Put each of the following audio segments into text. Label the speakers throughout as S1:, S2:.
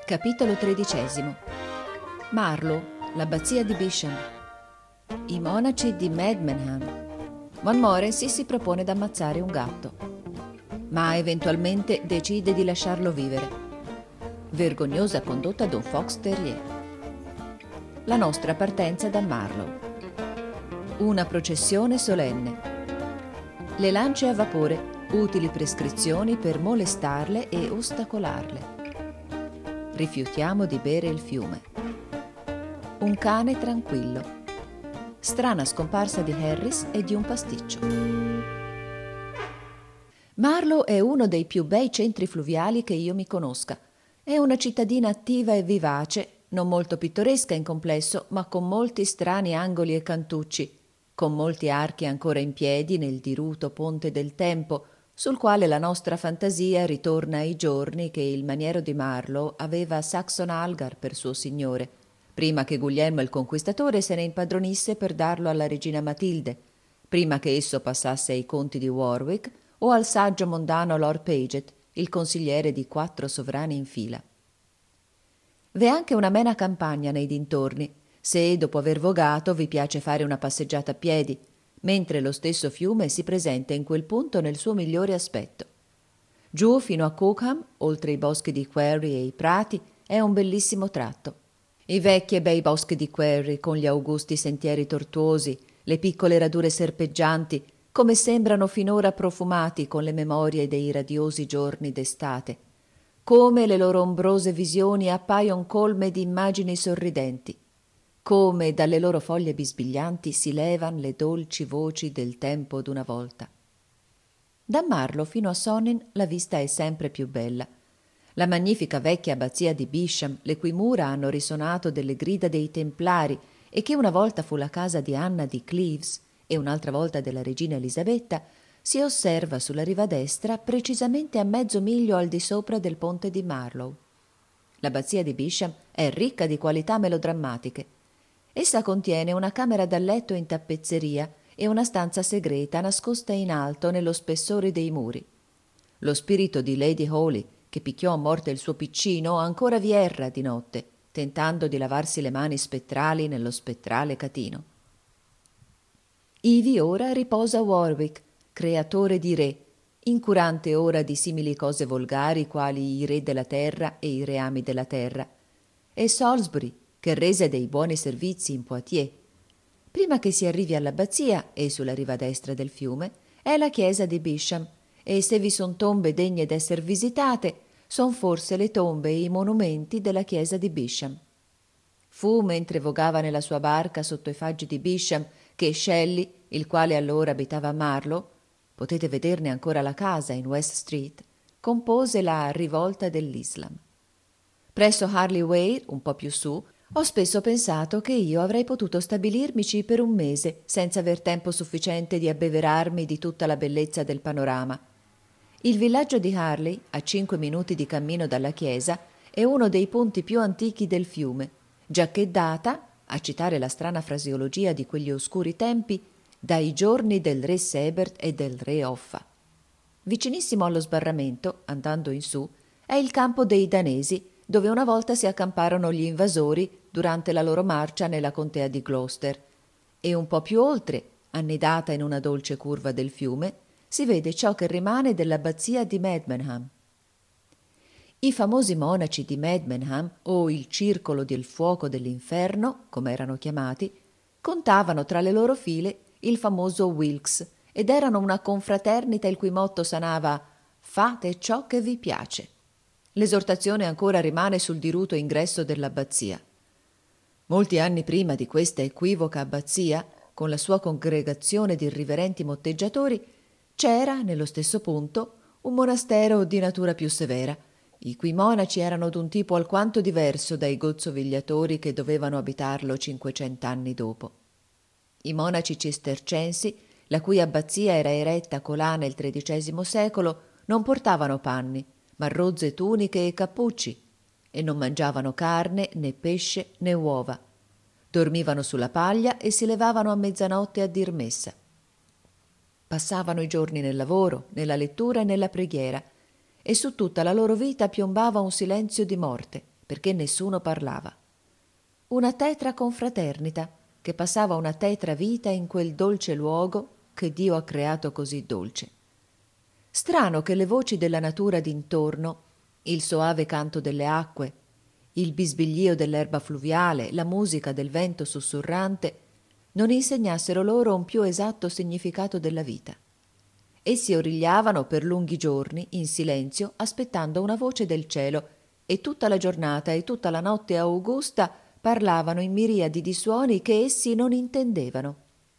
S1: Capitolo 13. Marlow, l'abbazia di Bisham. I monaci di Medmenham. Montmorency si propone d'ammazzare un gatto, ma eventualmente decide di lasciarlo vivere. Vergognosa condotta d'un fox terrier. La nostra partenza da Marlow. Una processione solenne. Le lance a vapore, utili prescrizioni per molestarle e ostacolarle. Rifiutiamo di bere il fiume. Un cane tranquillo. Strana scomparsa di Harris e di un pasticcio. Marlow è uno dei più bei centri fluviali che io mi conosca. È una cittadina attiva e vivace, non molto pittoresca in complesso, ma con molti strani angoli e cantucci, con molti archi ancora in piedi nel diruto ponte del tempo, sul quale la nostra fantasia ritorna ai giorni che il maniero di Marlow aveva Saxon Algar per suo signore, prima che Guglielmo il Conquistatore se ne impadronisse per darlo alla regina Matilde, prima che esso passasse ai conti di Warwick o al saggio mondano Lord Paget, il consigliere di 4 sovrani in fila. V'è anche una amena campagna nei dintorni, se dopo aver vogato vi piace fare una passeggiata a piedi, mentre lo stesso fiume si presenta in quel punto nel suo migliore aspetto. Giù fino a Cookham, oltre i boschi di Quarry e i prati, è un bellissimo tratto. I vecchi e bei boschi di Quarry, con gli augusti sentieri tortuosi, le piccole radure serpeggianti, come sembrano finora profumati con le memorie dei radiosi giorni d'estate, come le loro ombrose visioni appaiono colme di immagini sorridenti, come dalle loro foglie bisbiglianti si levan le dolci voci del tempo d'una volta. Da Marlow fino a Sonnin la vista è sempre più bella. La magnifica vecchia abbazia di Bisham, le cui mura hanno risonato delle grida dei Templari e che una volta fu la casa di Anna di Cleves e un'altra volta della regina Elisabetta, si osserva sulla riva destra precisamente a mezzo miglio al di sopra del ponte di Marlow. L'abbazia di Bisham è ricca di qualità melodrammatiche. Essa contiene una camera da letto in tappezzeria e una stanza segreta nascosta in alto nello spessore dei muri. Lo spirito di Lady Hawley, che picchiò a morte il suo piccino, ancora vi erra di notte, tentando di lavarsi le mani spettrali nello spettrale catino. Ivi ora riposa Warwick, creatore di re, incurante ora di simili cose volgari quali i re della terra e i reami della terra, e Salisbury, che rese dei buoni servizi in Poitiers. Prima che si arrivi all'abbazia, e sulla riva destra del fiume, è la chiesa di Bisham, e se vi son tombe degne d'esser visitate, son forse le tombe e i monumenti della chiesa di Bisham. Fu mentre vogava nella sua barca sotto i faggi di Bisham che Shelley, il quale allora abitava a Marlow, potete vederne ancora la casa in West Street, compose la Rivolta dell'Islam. Presso Harley Way, un po' più su, ho spesso pensato che io avrei potuto stabilirmici per un mese senza aver tempo sufficiente di abbeverarmi di tutta la bellezza del panorama. Il villaggio di Harley, a 5 minuti di cammino dalla chiesa, è uno dei punti più antichi del fiume, giacché data, a citare la strana fraseologia di quegli oscuri tempi, dai giorni del re Sebert e del re Offa. Vicinissimo allo sbarramento, andando in su, è il campo dei danesi, dove una volta si accamparono gli invasori durante la loro marcia nella contea di Gloucester, e un po' più oltre, annidata in una dolce curva del fiume, si vede ciò che rimane dell'abbazia di Medmenham. I famosi monaci di Medmenham, o il circolo del fuoco dell'inferno, come erano chiamati, contavano tra le loro file il famoso Wilkes, ed erano una confraternita il cui motto sanava «Fate ciò che vi piace». L'esortazione ancora rimane sul diruto ingresso dell'abbazia. Molti anni prima di questa equivoca abbazia, con la sua congregazione di irriverenti motteggiatori, c'era, nello stesso punto, un monastero di natura più severa, i cui monaci erano d'un tipo alquanto diverso dai gozzovigliatori che dovevano abitarlo 500 anni dopo. I monaci cistercensi, la cui abbazia era eretta colà nel XIII secolo, non portavano panni, ma rozze tuniche e cappucci, e non mangiavano carne, né pesce, né uova. Dormivano sulla paglia e si levavano a mezzanotte a dir messa. Passavano i giorni nel lavoro, nella lettura e nella preghiera, e su tutta la loro vita piombava un silenzio di morte, perché nessuno parlava. Una tetra confraternita che passava una tetra vita in quel dolce luogo che Dio ha creato così dolce. Strano che le voci della natura d'intorno, il soave canto delle acque, il bisbiglio dell'erba fluviale, la musica del vento sussurrante, non insegnassero loro un più esatto significato della vita. Essi origliavano per lunghi giorni, in silenzio, aspettando una voce del cielo, e tutta la giornata e tutta la notte augusta parlavano in miriadi di suoni che essi non intendevano.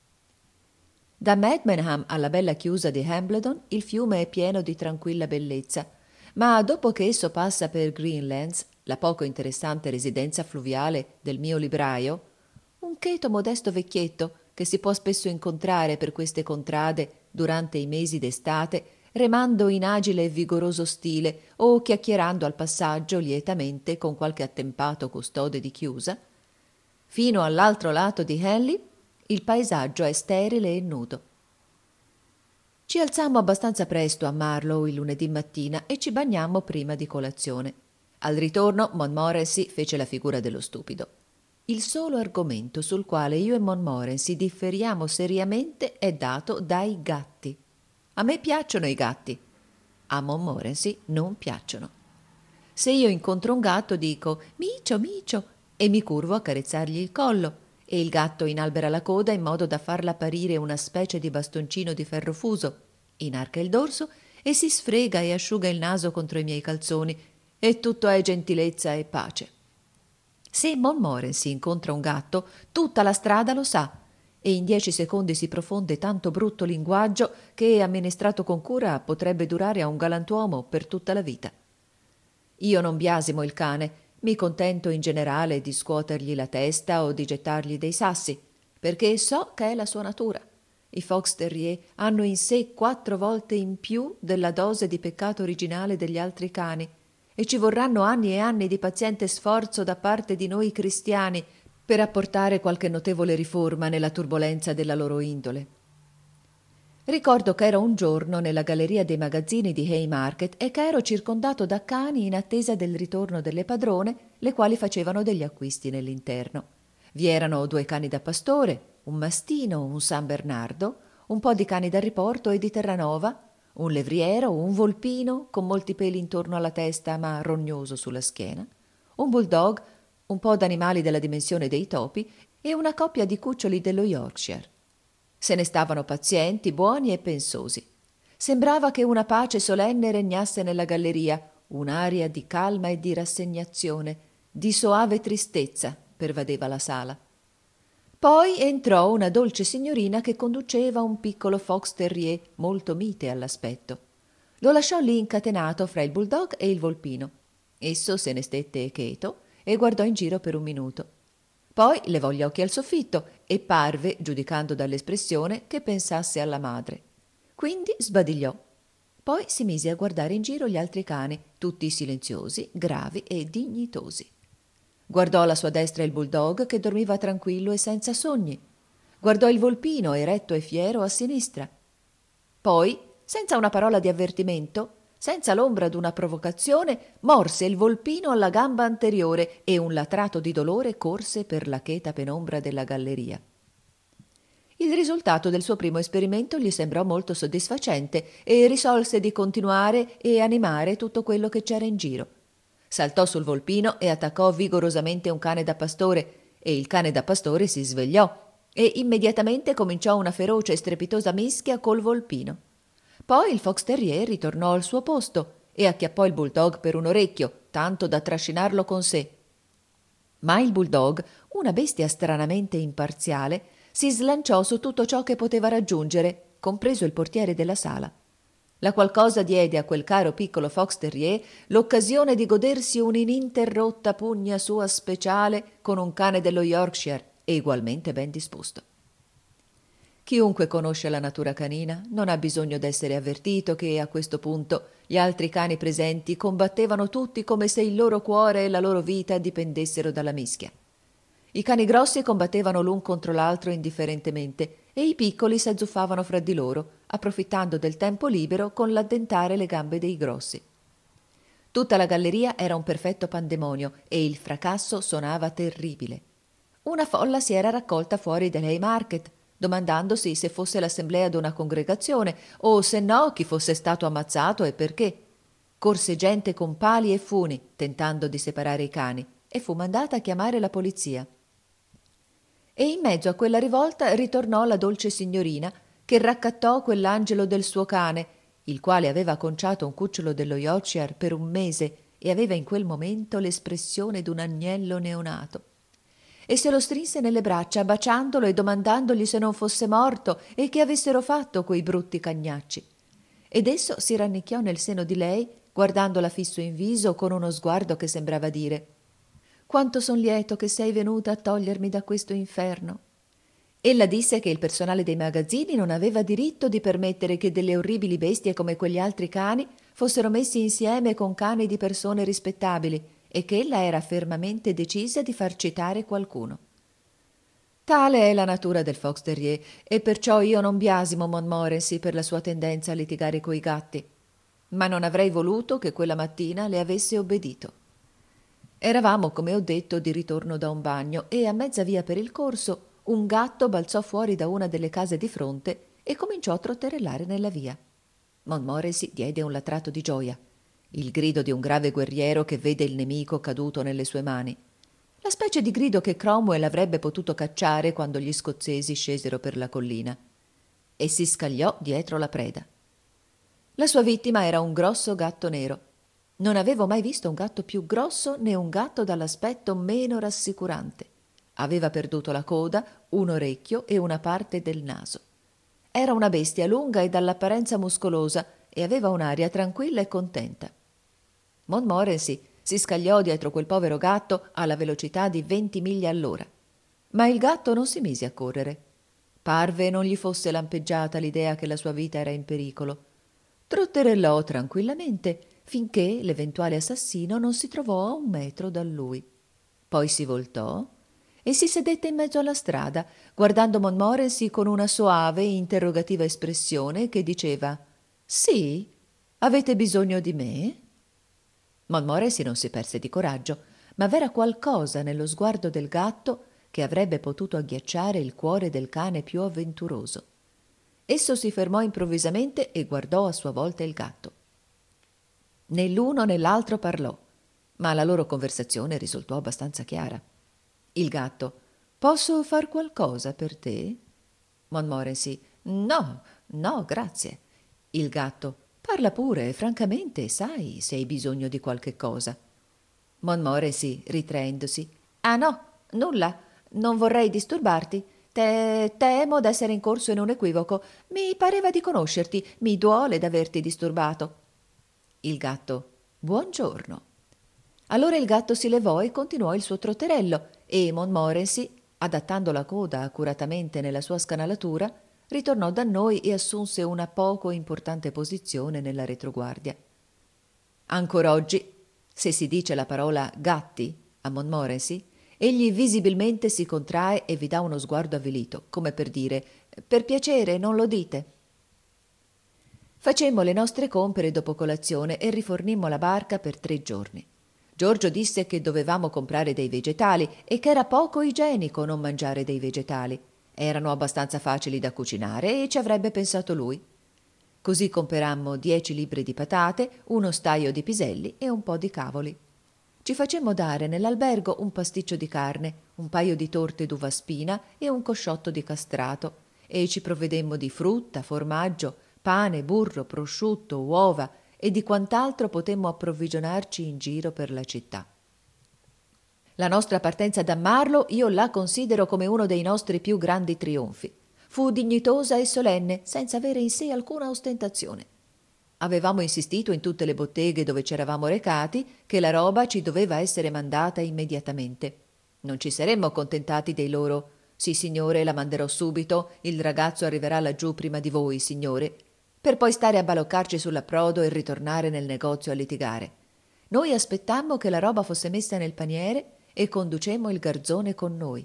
S1: Da Medmenham alla bella chiusa di Hambledon il fiume è pieno di tranquilla bellezza, ma dopo che esso passa per Greenlands, la poco interessante residenza fluviale del mio libraio, un cheto modesto vecchietto che si può spesso incontrare per queste contrade durante i mesi d'estate, remando in agile e vigoroso stile o chiacchierando al passaggio lietamente con qualche attempato custode di chiusa, fino all'altro lato di Henley il paesaggio è sterile e nudo. Ci alzammo abbastanza presto a Marlow il lunedì mattina e ci bagnammo prima di colazione. Al ritorno Montmorency fece la figura dello stupido. Il solo argomento sul quale io e Montmorency differiamo seriamente è dato dai gatti. A me piacciono i gatti, a Montmorency non piacciono. Se io incontro un gatto dico «Micio, micio» e mi curvo a carezzargli il collo, e il gatto inalbera la coda in modo da farla apparire una specie di bastoncino di ferro fuso, inarca il dorso e si sfrega e asciuga il naso contro i miei calzoni, e tutto è gentilezza e pace. Se Montmorency incontra un gatto, tutta la strada lo sa, e in 10 secondi si profonde tanto brutto linguaggio che, amministrato con cura, potrebbe durare a un galantuomo per tutta la vita. Io non biasimo il cane, mi contento in generale di scuotergli la testa o di gettargli dei sassi, perché so che è la sua natura. I fox terrier hanno in sé 4 volte in più della dose di peccato originale degli altri cani, e ci vorranno anni e anni di paziente sforzo da parte di noi cristiani per apportare qualche notevole riforma nella turbolenza della loro indole. Ricordo che ero un giorno nella galleria dei magazzini di Haymarket e che ero circondato da cani in attesa del ritorno delle padrone, le quali facevano degli acquisti nell'interno. Vi erano 2 cani da pastore, un mastino, un San Bernardo, un po' di cani da riporto e di Terranova, un levriero, un volpino con molti peli intorno alla testa ma rognoso sulla schiena, un bulldog, un po' d'animali della dimensione dei topi e una coppia di cuccioli dello Yorkshire. Se ne stavano pazienti, buoni e pensosi. Sembrava che una pace solenne regnasse nella galleria, un'aria di calma e di rassegnazione, di soave tristezza pervadeva la sala. Poi entrò una dolce signorina che conduceva un piccolo fox terrier molto mite all'aspetto. Lo lasciò lì incatenato fra il bulldog e il volpino. Esso se ne stette cheto e guardò in giro per un minuto. Poi levò gli occhi al soffitto e parve, giudicando dall'espressione, che pensasse alla madre. Quindi sbadigliò. Poi si mise a guardare in giro gli altri cani, tutti silenziosi, gravi e dignitosi. Guardò alla sua destra il bulldog che dormiva tranquillo e senza sogni. Guardò il volpino eretto e fiero a sinistra. Poi, senza una parola di avvertimento, senza l'ombra d'una provocazione, morse il volpino alla gamba anteriore e un latrato di dolore corse per la cheta penombra della galleria. Il risultato del suo primo esperimento gli sembrò molto soddisfacente e risolse di continuare e animare tutto quello che c'era in giro. Saltò sul volpino e attaccò vigorosamente un cane da pastore, e il cane da pastore si svegliò e immediatamente cominciò una feroce e strepitosa mischia col volpino. Poi il fox terrier ritornò al suo posto e acchiappò il bulldog per un orecchio, tanto da trascinarlo con sé. Ma il bulldog, una bestia stranamente imparziale, si slanciò su tutto ciò che poteva raggiungere, compreso il portiere della sala. La qual cosa diede a quel caro piccolo fox terrier l'occasione di godersi un'ininterrotta pugna sua speciale con un cane dello Yorkshire, egualmente ben disposto. Chiunque conosce la natura canina non ha bisogno d'essere avvertito che a questo punto gli altri cani presenti combattevano tutti come se il loro cuore e la loro vita dipendessero dalla mischia. I cani grossi combattevano l'un contro l'altro indifferentemente e i piccoli s'azzuffavano fra di loro, approfittando del tempo libero con l'addentare le gambe dei grossi. Tutta la galleria era un perfetto pandemonio e il fracasso suonava terribile. Una folla si era raccolta fuori dall'Haymarket, domandandosi se fosse l'assemblea d'una congregazione o, se no, chi fosse stato ammazzato e perché. Corse gente con pali e funi, tentando di separare i cani, e fu mandata a chiamare la polizia. E in mezzo a quella rivolta ritornò la dolce signorina, che raccattò quell'angelo del suo cane, il quale aveva conciato un cucciolo dello Yorkshire per un mese e aveva in quel momento l'espressione d'un agnello neonato. E se lo strinse nelle braccia, baciandolo e domandandogli se non fosse morto e che avessero fatto quei brutti cagnacci. Ed esso si rannicchiò nel seno di lei, guardandola fisso in viso con uno sguardo che sembrava dire: «Quanto son lieto che sei venuta a togliermi da questo inferno». Ella disse che il personale dei magazzini non aveva diritto di permettere che delle orribili bestie come quegli altri cani fossero messi insieme con cani di persone rispettabili e che ella era fermamente decisa di far citare qualcuno. Tale è la natura del fox terrier e perciò io non biasimo Montmorency per la sua tendenza a litigare coi gatti, ma non avrei voluto che quella mattina le avesse obbedito. Eravamo, come ho detto, di ritorno da un bagno e a mezza via per il corso un gatto balzò fuori da una delle case di fronte e cominciò a trotterellare nella via. Montmorency diede un latrato di gioia, il grido di un grave guerriero che vede il nemico caduto nelle sue mani, la specie di grido che Cromwell avrebbe potuto cacciare quando gli scozzesi scesero per la collina, e si scagliò dietro la preda. La sua vittima era un grosso gatto nero. Non avevo mai visto un gatto più grosso né un gatto dall'aspetto meno rassicurante. Aveva perduto la coda, un orecchio e una parte del naso. Era una bestia lunga e dall'apparenza muscolosa e aveva un'aria tranquilla e contenta. Montmorency si scagliò dietro quel povero gatto alla velocità di 20 miglia all'ora. Ma il gatto non si mise a correre. Parve non gli fosse lampeggiata l'idea che la sua vita era in pericolo. Trotterellò tranquillamente finché l'eventuale assassino non si trovò a 1 metro da lui. Poi si voltò e si sedette in mezzo alla strada, guardando Montmorency con una soave e interrogativa espressione che diceva: «Sì? Avete bisogno di me?» Montmorency non si perse di coraggio, ma v'era qualcosa nello sguardo del gatto che avrebbe potuto agghiacciare il cuore del cane più avventuroso. Esso si fermò improvvisamente e guardò a sua volta il gatto. Né l'uno né l'altro parlò, ma la loro conversazione risultò abbastanza chiara. Il gatto: «Posso far qualcosa per te?» Montmorency: «No, no, grazie». Il gatto: «Parla pure, francamente, sai se hai bisogno di qualche cosa». Montmorency, ritraendosi: «Ah no, nulla, non vorrei disturbarti. Temo d'essere incorso in un equivoco. Mi pareva di conoscerti, mi duole d'averti disturbato». Il gatto: «Buongiorno». Allora il gatto si levò e continuò il suo trotterello e Montmorency, adattando la coda accuratamente nella sua scanalatura, ritornò da noi e assunse una poco importante posizione nella retroguardia. Ancor oggi, se si dice la parola gatti a Montmorency, egli visibilmente si contrae e vi dà uno sguardo avvilito, come per dire: «Per piacere, non lo dite». Facemmo le nostre compere dopo colazione e rifornimmo la barca per 3 giorni. Giorgio disse che dovevamo comprare dei vegetali e che era poco igienico non mangiare dei vegetali. Erano abbastanza facili da cucinare e ci avrebbe pensato lui. Così comperammo 10 libbre di patate, uno staio di piselli e un po' di cavoli. Ci facemmo dare nell'albergo un pasticcio di carne, un paio di torte d'uva spina e un cosciotto di castrato, e ci provvedemmo di frutta, formaggio, pane, burro, prosciutto, uova e di quant'altro potemmo approvvigionarci in giro per la città. La nostra partenza da Marlow io la considero come uno dei nostri più grandi trionfi. Fu dignitosa e solenne, senza avere in sé alcuna ostentazione. Avevamo insistito in tutte le botteghe dove c'eravamo recati che la roba ci doveva essere mandata immediatamente. Non ci saremmo accontentati dei loro «Sì, signore, la manderò subito, il ragazzo arriverà laggiù prima di voi, signore», per poi stare a baloccarci sull'approdo e ritornare nel negozio a litigare. Noi aspettammo che la roba fosse messa nel paniere e conducemmo il garzone con noi.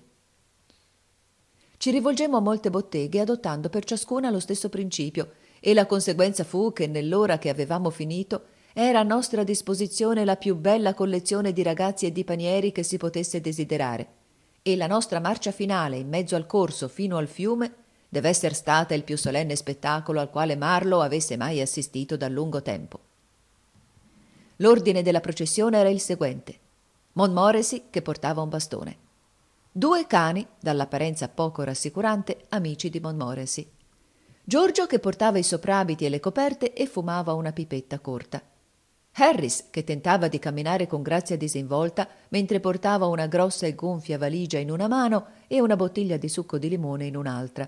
S1: Ci rivolgemmo a molte botteghe adottando per ciascuna lo stesso principio e la conseguenza fu che nell'ora che avevamo finito Era a nostra disposizione la più bella collezione di ragazzi e di panieri che si potesse desiderare, e la nostra marcia finale in mezzo al corso fino al fiume deve essere stata il più solenne spettacolo al quale Marlowe avesse mai assistito da lungo tempo. L'ordine della processione era il seguente: Montmorency che portava un bastone, 2 cani, dall'apparenza poco rassicurante, amici di Montmorency, Giorgio che portava i soprabiti e le coperte e fumava una pipetta corta, Harris che tentava di camminare con grazia disinvolta mentre portava una grossa e gonfia valigia in una mano e una bottiglia di succo di limone in un'altra,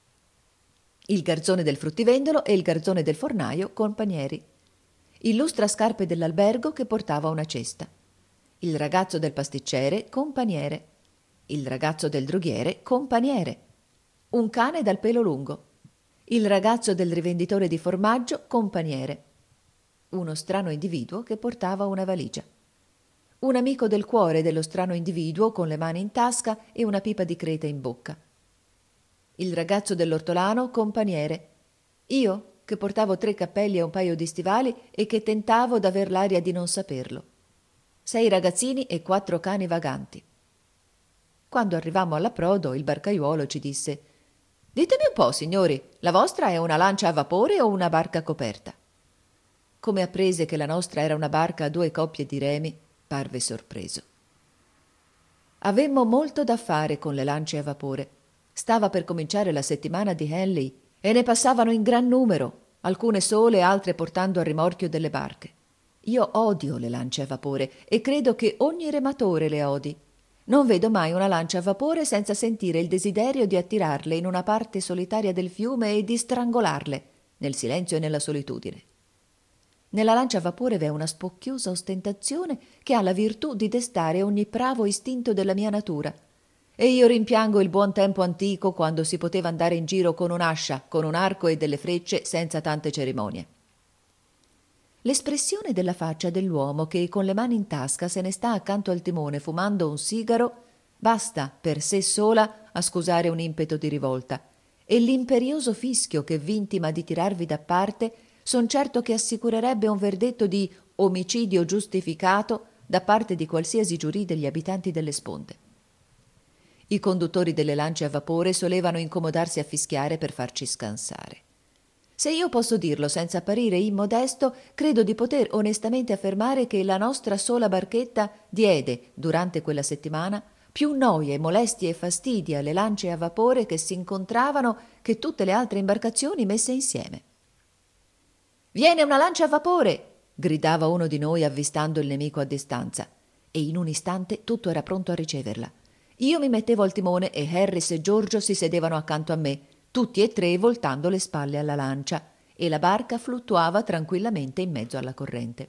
S1: il garzone del fruttivendolo e il garzone del fornaio con panieri, il lustrascarpe dell'albergo che portava una cesta, il ragazzo del pasticcere con paniere, il ragazzo del droghiere con paniere, un cane dal pelo lungo, il ragazzo del rivenditore di formaggio con paniere, uno strano individuo che portava una valigia, un amico del cuore dello strano individuo con le mani in tasca e una pipa di creta in bocca, il ragazzo dell'ortolano con paniere, io che portavo 3 cappelli e un paio di stivali e che tentavo d'aver l'aria di non saperlo, 6 ragazzini e 4 cani vaganti. Quando arrivammo all'approdo, il barcaiuolo ci disse: «Ditemi un po', signori, la vostra è una lancia a vapore o una barca coperta?» Come apprese che la nostra era una barca a 2 coppie di remi, parve sorpreso. Avemmo molto da fare con le lance a vapore. Stava per cominciare la settimana di Henley e ne passavano in gran numero, alcune sole, altre portando a rimorchio delle barche. Io odio le lance a vapore e credo che ogni rematore le odi. Non vedo mai una lancia a vapore senza sentire il desiderio di attirarle in una parte solitaria del fiume e di strangolarle, nel silenzio e nella solitudine. Nella lancia a vapore v'è una spocchiosa ostentazione che ha la virtù di destare ogni bravo istinto della mia natura, e io rimpiango il buon tempo antico quando si poteva andare in giro con un'ascia, con un arco e delle frecce senza tante cerimonie. L'espressione della faccia dell'uomo che con le mani in tasca se ne sta accanto al timone fumando un sigaro basta per sé sola a scusare un impeto di rivolta, e l'imperioso fischio che v'intima di tirarvi da parte son certo che assicurerebbe un verdetto di omicidio giustificato da parte di qualsiasi giurì degli abitanti delle sponde. I conduttori delle lance a vapore solevano incomodarsi a fischiare per farci scansare. Se io posso dirlo senza apparire immodesto, credo di poter onestamente affermare che la nostra sola barchetta diede, durante quella settimana, più noie, molestie e fastidi alle lance a vapore che si incontravano che tutte le altre imbarcazioni messe insieme. «Viene una lancia a vapore!» gridava uno di noi avvistando il nemico a distanza, e in un istante tutto era pronto a riceverla. Io mi mettevo al timone e Harris e Giorgio si sedevano accanto a me, tutti e 3 voltando le spalle alla lancia, e la barca fluttuava tranquillamente in mezzo alla corrente.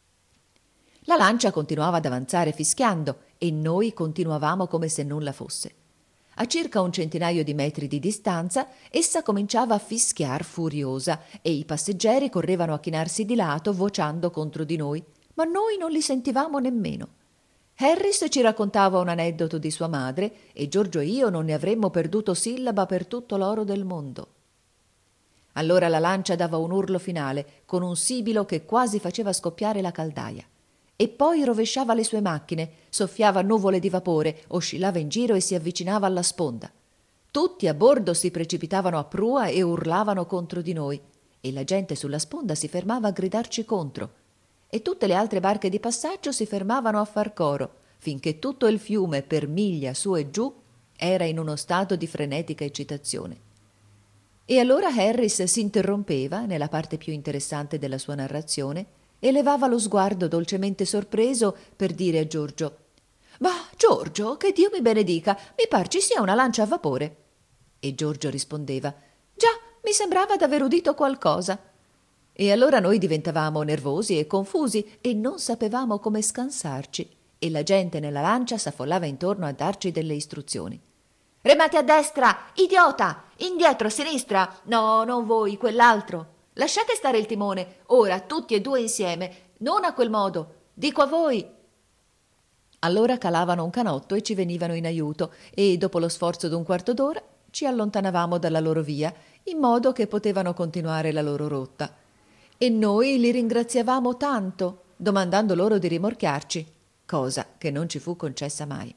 S1: La lancia continuava ad avanzare fischiando e noi continuavamo come se nulla fosse. A circa un centinaio di metri di distanza essa cominciava a fischiar furiosa e i passeggeri correvano a chinarsi di lato vociando contro di noi, ma noi non li sentivamo nemmeno. Harris ci raccontava un aneddoto di sua madre e Giorgio e io non ne avremmo perduto sillaba per tutto l'oro del mondo. Allora la lancia dava un urlo finale con un sibilo che quasi faceva scoppiare la caldaia, e poi rovesciava le sue macchine, soffiava nuvole di vapore, oscillava in giro e si avvicinava alla sponda. Tutti a bordo si precipitavano a prua e urlavano contro di noi, e la gente sulla sponda si fermava a gridarci contro, e tutte le altre barche di passaggio si fermavano a far coro, finché tutto il fiume per miglia su e giù era in uno stato di frenetica eccitazione. E allora Harris si interrompeva nella parte più interessante della sua narrazione e levava lo sguardo dolcemente sorpreso per dire a Giorgio: «Ma Giorgio, che Dio mi benedica, mi par ci sia una lancia a vapore!» E Giorgio rispondeva: «Già, mi sembrava d'aver udito qualcosa!» E allora noi diventavamo nervosi e confusi e non sapevamo come scansarci, e la gente nella lancia s'affollava intorno a darci delle istruzioni. «Remate a destra, idiota! Indietro, a sinistra! No, non voi, quell'altro! Lasciate stare il timone, ora tutti e 2 insieme, non a quel modo, dico a voi!» Allora calavano un canotto e ci venivano in aiuto, e dopo lo sforzo d'un quarto d'ora ci allontanavamo dalla loro via, in modo che potevano continuare la loro rotta. e noi li ringraziavamo tanto, domandando loro di rimorchiarci, cosa che non ci fu concessa mai.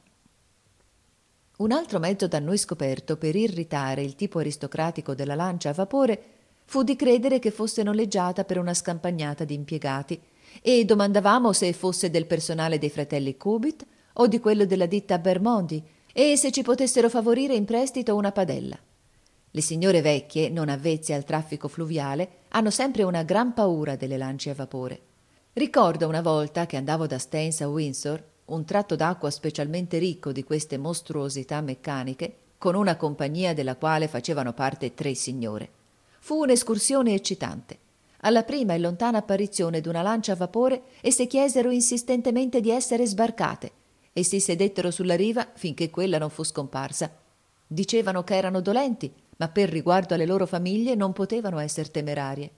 S1: Un altro mezzo da noi scoperto per irritare il tipo aristocratico della lancia a vapore fu di credere che fosse noleggiata per una scampagnata di impiegati e domandavamo se fosse del personale dei fratelli Cubitt o di quello della ditta Bermondi e se ci potessero favorire in prestito una padella. Le signore vecchie, non avvezze al traffico fluviale, hanno sempre una gran paura delle lance a vapore. Ricordo una volta che andavo da Staines a Windsor, un tratto d'acqua specialmente ricco di queste mostruosità meccaniche, con una compagnia della quale facevano parte 3 signore. Fu un'escursione eccitante. Alla prima e lontana apparizione d'una lancia a vapore esse chiesero insistentemente di essere sbarcate e si sedettero sulla riva finché quella non fu scomparsa. Dicevano che erano dolenti, ma per riguardo alle loro famiglie non potevano esser temerarie.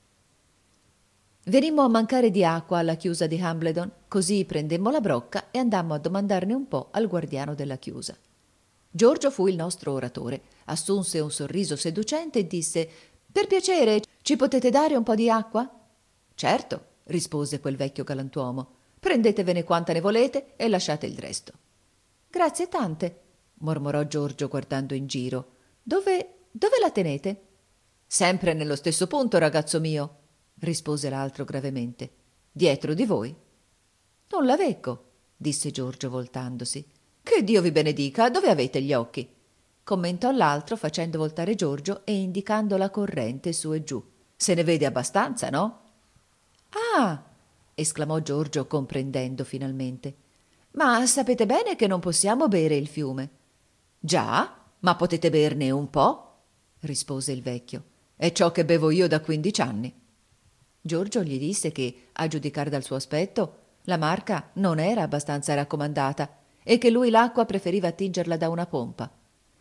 S1: Venimmo a mancare di acqua alla chiusa di Hambledon, così prendemmo la brocca e andammo a domandarne un po' al guardiano della chiusa. Giorgio fu il nostro oratore, assunse un sorriso seducente e disse: «Per piacere, ci potete dare un po' di acqua?» «Certo», rispose quel vecchio galantuomo, «prendetevene quanta ne volete e lasciate il resto». «Grazie tante», mormorò Giorgio guardando in giro. «Dove la tenete?» «Sempre nello stesso punto, ragazzo mio», rispose l'altro gravemente. «Dietro di voi». «Non la vecco», disse Giorgio voltandosi. «Che Dio vi benedica, dove avete gli occhi?» commentò l'altro facendo voltare Giorgio e indicando la corrente su e giù. «Se ne vede abbastanza, no?» «Ah!» esclamò Giorgio comprendendo finalmente. «Ma sapete bene che non possiamo bere il fiume?» «Già, ma potete berne un po'?» rispose il vecchio. «È ciò che bevo io da 15 anni». Giorgio gli disse che, a giudicare dal suo aspetto, la marca non era abbastanza raccomandata e che lui l'acqua preferiva attingerla da una pompa.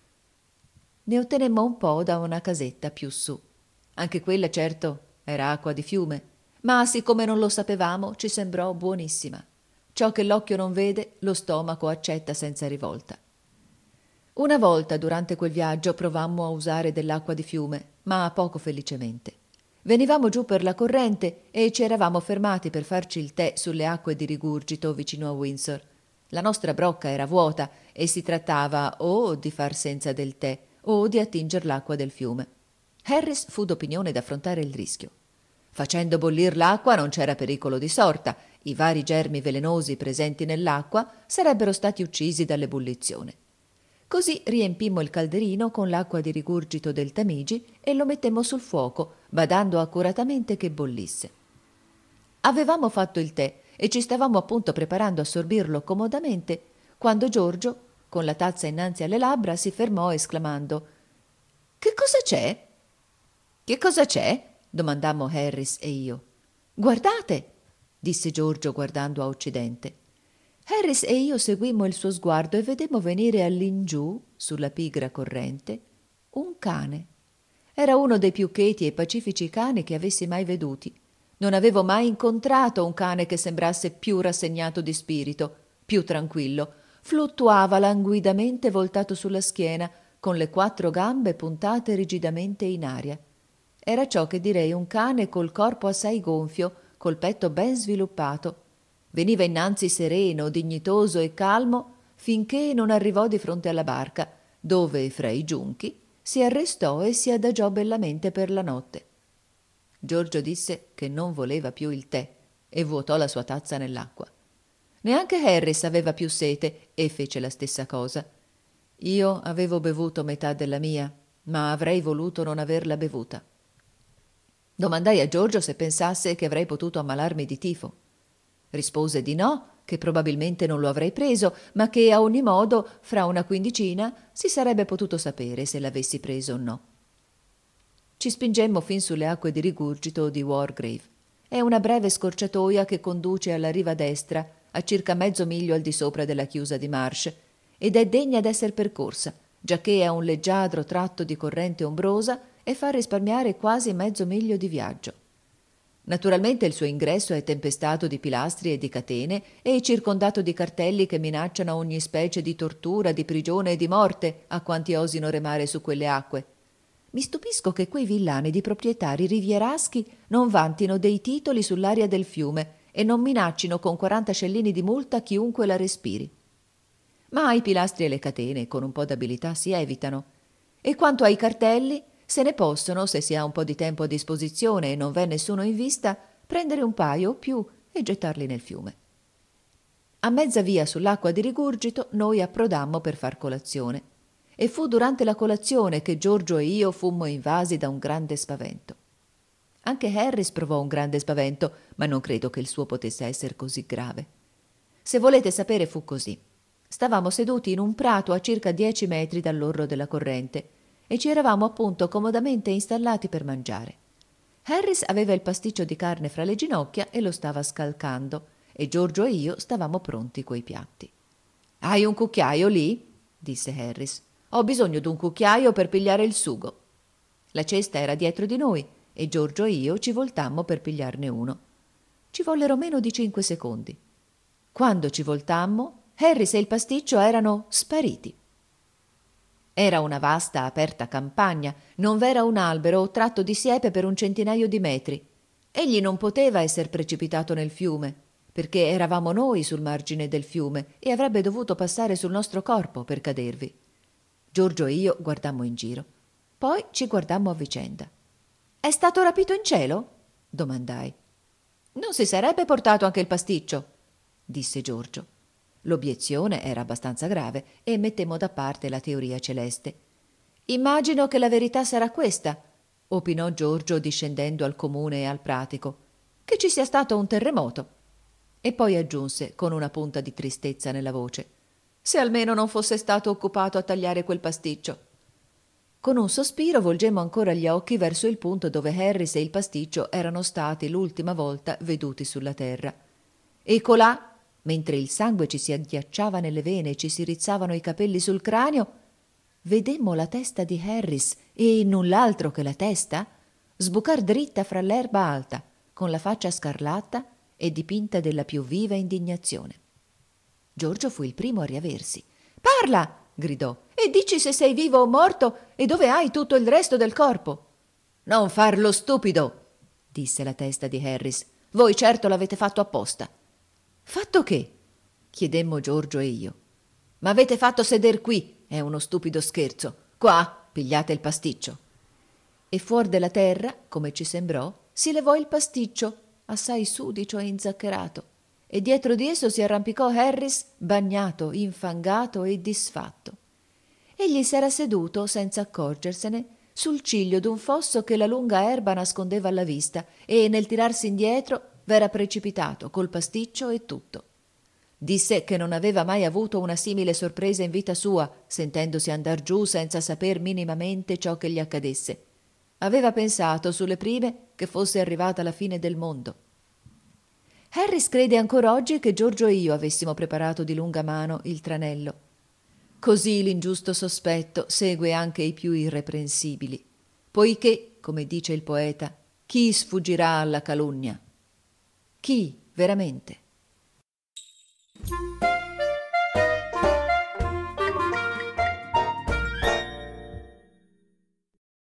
S1: Ne ottenemmo un po' da una casetta più su. Anche quella, certo, era acqua di fiume, ma siccome non lo sapevamo ci sembrò buonissima. Ciò che l'occhio non vede, lo stomaco accetta senza rivolta. Una volta durante quel viaggio provammo a usare dell'acqua di fiume, ma poco felicemente. Venivamo giù per la corrente e ci eravamo fermati per farci il tè sulle acque di rigurgito vicino a Windsor. La nostra brocca era vuota e si trattava o di far senza del tè o di attinger l'acqua del fiume. Harris fu d'opinione d'affrontare il rischio. Facendo bollir l'acqua non c'era pericolo di sorta, i vari germi velenosi presenti nell'acqua sarebbero stati uccisi dall'ebullizione. Così riempimmo il calderino con l'acqua di rigurgito del Tamigi e lo mettemmo sul fuoco, badando accuratamente che bollisse. Avevamo fatto il tè e ci stavamo appunto preparando a sorbirlo comodamente, quando Giorgio, con la tazza innanzi alle labbra, si fermò esclamando: «Che cosa c'è?» «Che cosa c'è?» domandammo Harris e io. «Guardate!» disse Giorgio guardando a occidente. Harris e io seguimmo il suo sguardo e vedemmo venire all'ingiù, sulla pigra corrente, un cane. Era uno dei più cheti e pacifici cani che avessi mai veduti. Non avevo mai incontrato un cane che sembrasse più rassegnato di spirito, più tranquillo. Fluttuava languidamente voltato sulla schiena, con le 4 gambe puntate rigidamente in aria. Era ciò che direi un cane col corpo assai gonfio, col petto ben sviluppato. Veniva innanzi sereno, dignitoso e calmo, finché non arrivò di fronte alla barca, dove, fra i giunchi, si arrestò e si adagiò bellamente per la notte. Giorgio disse che non voleva più il tè e vuotò la sua tazza nell'acqua. Neanche Harris aveva più sete e fece la stessa cosa. Io avevo bevuto metà della mia, ma avrei voluto non averla bevuta. Domandai a Giorgio se pensasse che avrei potuto ammalarmi di tifo. Rispose di no, che probabilmente non lo avrei preso, ma che a ogni modo fra una quindicina si sarebbe potuto sapere se l'avessi preso o no. Ci spingemmo fin sulle acque di rigurgito di Wargrave. È una breve scorciatoia che conduce alla riva destra, a circa mezzo miglio al di sopra della chiusa di Marsh, ed è degna d'esser percorsa, giacché è un leggiadro tratto di corrente ombrosa e fa risparmiare quasi mezzo miglio di viaggio. Naturalmente il suo ingresso è tempestato di pilastri e di catene e circondato di cartelli che minacciano ogni specie di tortura, di prigione e di morte a quanti osino remare su quelle acque. Mi stupisco che quei villani di proprietari rivieraschi non vantino dei titoli sull'aria del fiume e non minaccino con 40 scellini di multa chiunque la respiri. Ma i pilastri e le catene con un po' d'abilità si evitano. E quanto ai cartelli, se ne possono, se si ha un po' di tempo a disposizione e non v'è nessuno in vista, prendere un paio o più e gettarli nel fiume. A mezza via sull'acqua di rigurgito noi approdammo per far colazione e fu durante la colazione che Giorgio e io fummo invasi da un grande spavento. Anche Harris provò un grande spavento, ma non credo che il suo potesse essere così grave. Se volete sapere, fu così. Stavamo seduti in un prato a circa 10 metri dall'orlo della corrente e ci eravamo appunto comodamente installati per mangiare. Harris aveva il pasticcio di carne fra le ginocchia e lo stava scalcando, e Giorgio e io stavamo pronti coi piatti. «Hai un cucchiaio lì?» disse Harris. «Ho bisogno d'un cucchiaio per pigliare il sugo». La cesta era dietro di noi e Giorgio e io ci voltammo per pigliarne uno. Ci vollero meno di 5 secondi. Quando ci voltammo, Harris e il pasticcio erano spariti. Era una vasta aperta campagna, non v'era un albero o tratto di siepe per un centinaio di metri. Egli non poteva esser precipitato nel fiume, perché eravamo noi sul margine del fiume e avrebbe dovuto passare sul nostro corpo per cadervi. Giorgio e io guardammo in giro. Poi ci guardammo a vicenda. «È stato rapito in cielo?» domandai. «Non si sarebbe portato anche il pasticcio?» disse Giorgio. L'obiezione era abbastanza grave e mettemmo da parte la teoria celeste. «Immagino che la verità sarà questa», opinò Giorgio discendendo al comune e al pratico, «che ci sia stato un terremoto». E poi aggiunse con una punta di tristezza nella voce: «Se almeno non fosse stato occupato a tagliare quel pasticcio». Con un sospiro volgemmo ancora gli occhi verso il punto dove Harris e il pasticcio erano stati l'ultima volta veduti sulla terra. E colà, mentre il sangue ci si agghiacciava nelle vene e ci si rizzavano i capelli sul cranio, vedemmo la testa di Harris e null'altro che la testa sbucar dritta fra l'erba alta, con la faccia scarlatta e dipinta della più viva indignazione. Giorgio fu il primo a riaversi. «Parla!» gridò. «E dici se sei vivo o morto e dove hai tutto il resto del corpo». «Non far lo stupido!» disse la testa di Harris. «Voi certo l'avete fatto apposta». «Fatto che?» chiedemmo Giorgio e io. «M'avete fatto seder qui, è uno stupido scherzo. Qua, pigliate il pasticcio». E fuor della terra, come ci sembrò, si levò il pasticcio, assai sudicio e inzaccherato, e dietro di esso si arrampicò Harris, bagnato, infangato e disfatto. Egli s'era seduto, senza accorgersene, sul ciglio d'un fosso che la lunga erba nascondeva alla vista e, nel tirarsi indietro, v'era precipitato col pasticcio e tutto. Disse che non aveva mai avuto una simile sorpresa in vita sua, sentendosi andar giù senza saper minimamente ciò che gli accadesse. Aveva pensato sulle prime che fosse arrivata la fine del mondo. Harris crede ancora oggi che Giorgio e io avessimo preparato di lunga mano il tranello. Così l'ingiusto sospetto segue anche i più irreprensibili, poiché, come dice il poeta, chi sfuggirà alla calunnia? Chi, veramente?